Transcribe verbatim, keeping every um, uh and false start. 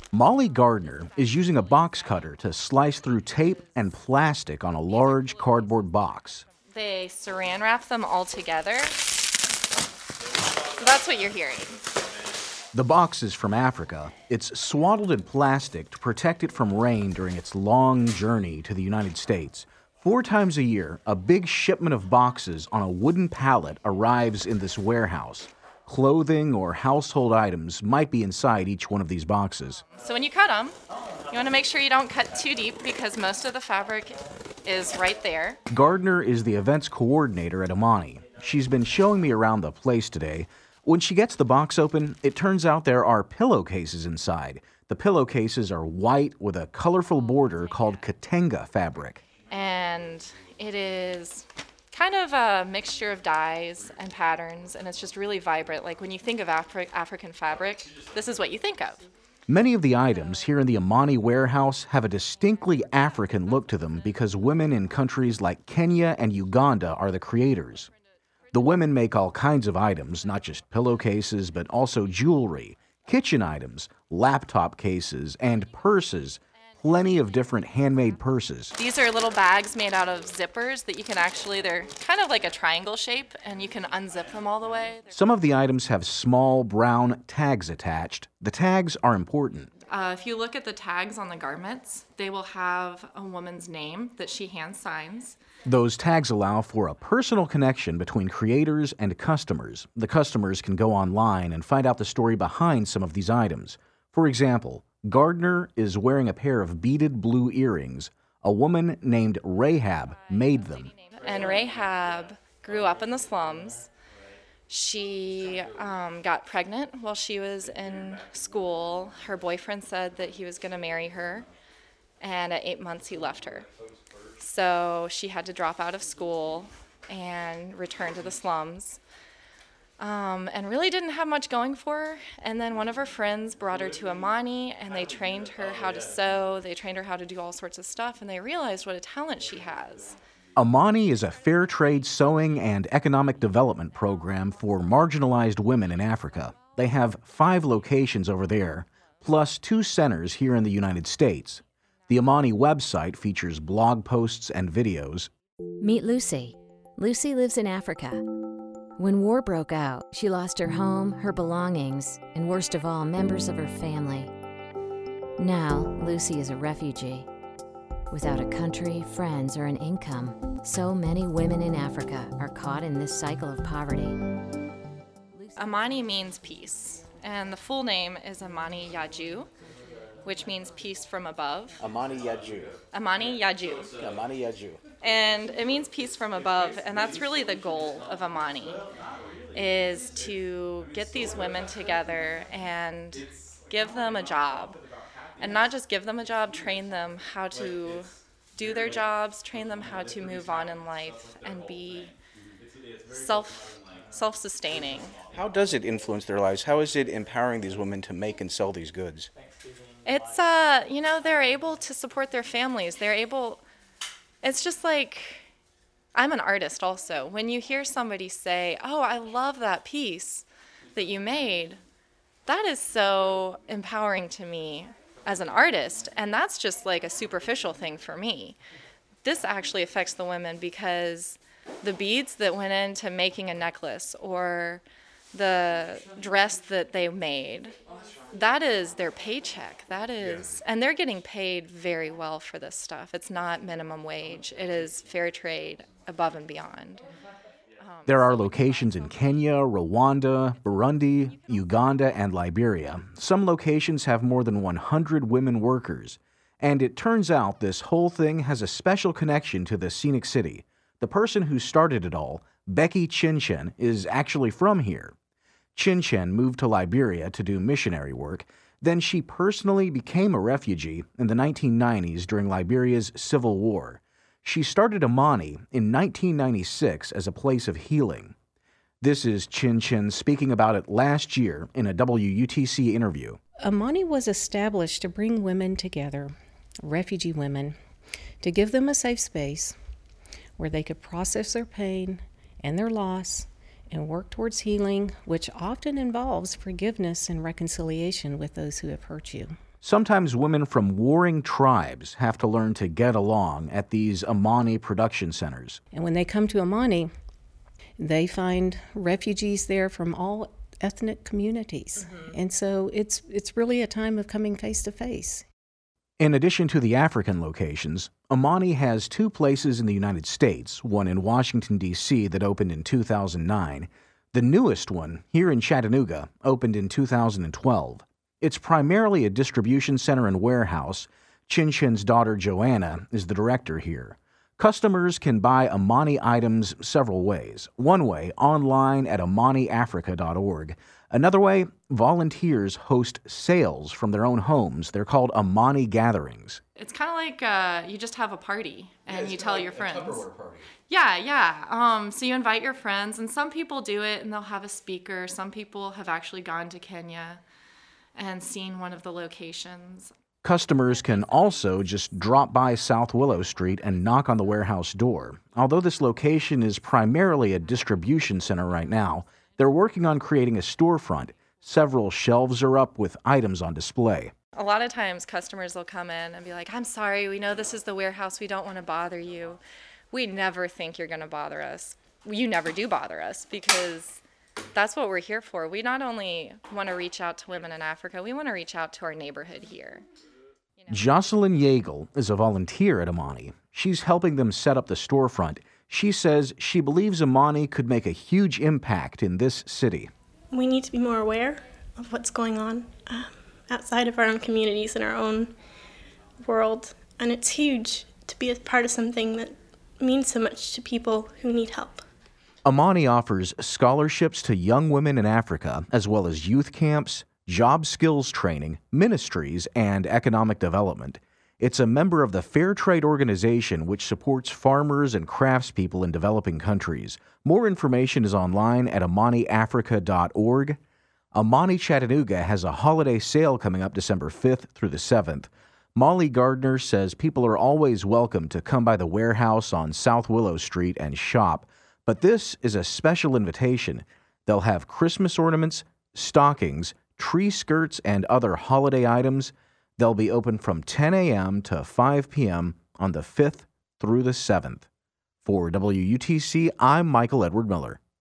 Molly Gardner is using a box cutter to slice through tape and plastic on a large cardboard box. They saran wrap them all together. So that's what you're hearing. The box is from Africa. It's swaddled in plastic to protect it from rain during its long journey to the United States. Four times a year, a big shipment of boxes on a wooden pallet arrives in this warehouse. Clothing or household items might be inside each one of these boxes. So when you cut them, you want to make sure you don't cut too deep because most of the fabric is right there. Gardner is the events coordinator at Amani. She's been showing me around the place today. When she gets the box open, it turns out there are pillowcases inside. The pillowcases are white with a colorful border called Katenga fabric. And it is kind of a mixture of dyes and patterns, and it's just really vibrant. Like when you think of Afri- African fabric, this is what you think of. Many of the items here in the Amani warehouse have a distinctly African look to them because women in countries like Kenya and Uganda are the creators. The women make all kinds of items, not just pillowcases, but also jewelry, kitchen items, laptop cases, and purses. Plenty of different handmade purses. These are little bags made out of zippers that you can actually, they're kind of like a triangle shape, and you can unzip them all the way. Some of the items have small brown tags attached. The tags are important. Uh, if you look at the tags on the garments, they will have a woman's name that she hand signs. Those tags allow for a personal connection between creators and customers. The customers can go online and find out the story behind some of these items. For example, Gardner is wearing a pair of beaded blue earrings. A woman named Rahab made them. And Rahab grew up in the slums. She um, got pregnant while she was in school. Her boyfriend said that he was going to marry her, and at eight months he left her. So she had to drop out of school and return to the slums. Um, and really didn't have much going for her. And then one of her friends brought her to Amani, and they trained her how to sew. They trained her how to do all sorts of stuff, and they realized what a talent she has. Amani is a fair trade sewing and economic development program for marginalized women in Africa. They have five locations over there, plus two centers here in the United States. The Amani website features blog posts and videos. Meet Lucy. Lucy lives in Africa. When war broke out, she lost her home, her belongings, and worst of all, members of her family. Now, Lucy is a refugee. Without a country, friends, or an income, so many women in Africa are caught in this cycle of poverty. Amani means peace, and the full name is Amani Yaju, which means peace from above. Amani Yaju. Amani Yaju. Amani Yaju. And it means peace from above, and that's really the goal of Amani, is to get these women together and give them a job. And not just give them a job, train them how to do their jobs, train them how to move on in life and be self, self-sustaining. How does it influence their lives? How is it empowering these women to make and sell these goods? It's, uh, you know, they're able to support their families. They're able, it's just like, I'm an artist also. When you hear somebody say, oh, I love that piece that you made, that is so empowering to me as an artist. And that's just like a superficial thing for me. This actually affects the women because the beads that went into making a necklace or the dress that they made, that is their paycheck. That is, and they're getting paid very well for this stuff. It's not minimum wage. It is fair trade above and beyond. There are locations in Kenya, Rwanda, Burundi, Uganda, and Liberia. Some locations have more than one hundred women workers. And it turns out this whole thing has a special connection to the Scenic City. The person who started it all, Becky Chinchen, is actually from here. Chinchen moved to Liberia to do missionary work. Then she personally became a refugee in the nineteen nineties during Liberia's civil war. She started Amani in nineteen ninety-six as a place of healing. This is Chinchen speaking about it last year in a W U T C interview. Amani was established to bring women together, refugee women, to give them a safe space where they could process their pain and their loss and work towards healing, which often involves forgiveness and reconciliation with those who have hurt you. Sometimes women from warring tribes have to learn to get along at these Amani production centers. And when they come to Amani, they find refugees there from all ethnic communities. Mm-hmm. And so it's it's really a time of coming face to face. In addition to the African locations, Amani has two places in the United States, one in Washington, D C that opened in two thousand nine. The newest one, here in Chattanooga, opened in two thousand twelve. It's primarily a distribution center and warehouse. Chin Chin's daughter Joanna is the director here. Customers can buy Amani items several ways. One way, online at amani africa dot org. Another way, volunteers host sales from their own homes. They're called Amani gatherings. It's kind of like uh, you just have a party and yeah, you tell like your a friends. Tupperware party. Yeah, yeah. Um, so you invite your friends, and some people do it and they'll have a speaker. Some people have actually gone to Kenya and seen one of the locations. Customers can also just drop by South Willow Street and knock on the warehouse door. Although this location is primarily a distribution center right now, they're working on creating a storefront. Several shelves are up with items on display. A lot of times customers will come in and be like, I'm sorry, we know this is the warehouse. We don't want to bother you. We never think you're going to bother us. You never do bother us because that's what we're here for. We not only want to reach out to women in Africa, we want to reach out to our neighborhood here. You know? Jocelyn Yeagle is a volunteer at Amani. She's helping them set up the storefront. She says she believes Amani could make a huge impact in this city. We need to be more aware of what's going on um, outside of our own communities and our own world. And it's huge to be a part of something that means so much to people who need help. Amani offers scholarships to young women in Africa, as well as youth camps, job skills training, ministries, and economic development. It's a member of the Fair Trade Organization, which supports farmers and craftspeople in developing countries. More information is online at amani africa dot org. Amani Chattanooga has a holiday sale coming up December fifth through the seventh. Molly Gardner says people are always welcome to come by the warehouse on South Willow Street and shop. But this is a special invitation. They'll have Christmas ornaments, stockings, tree skirts, and other holiday items. They'll be open from ten a.m. to five p.m. on the fifth through the seventh. For W U T C, I'm Michael Edward Miller.